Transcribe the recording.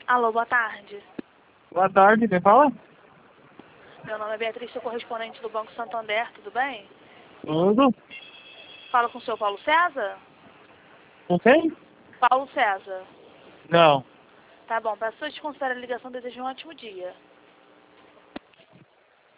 Alô, boa tarde. Boa tarde, quem fala? Meu nome é Beatriz, sou correspondente do Banco Santander, tudo bem? Tudo? Falo com o senhor Paulo César? Com quem? Paulo César. Não. Tá bom, para sua desconsiderar a ligação, desejo um ótimo dia.